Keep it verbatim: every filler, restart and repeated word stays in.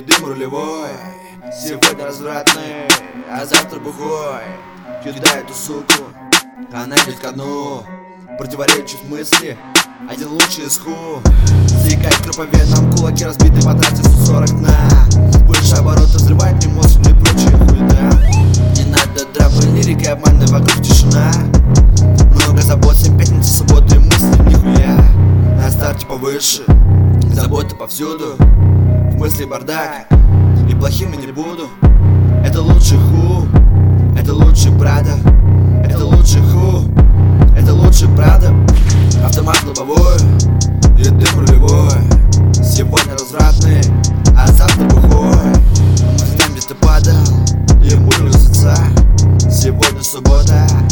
дым рулевой. Сегодня развратный, а завтра бухой. Кидай эту суку, она идет ко дну. Противоречат мысли, один лучший из ху. Стекает кроповеном, кулаки разбиты, потратив сто сорок дна. Больше оборота взрывает мне мозг, и прочая хуйня. Не надо драмы, лирика, обманы, вокруг тишина. Много забот, семь пятницы, субботы, мысли нихуя. На старте повыше, забота повсюду. В мысли бардак, и плохим я не буду. Это лучший ху, это лучший Прада. Это лучший ху, это лучший Прада. Автомат лобовой и дым рулевой. Сегодня развратный, а завтра бухой. Мы там, где ты падал, и ему рюкзака. Сегодня суббота,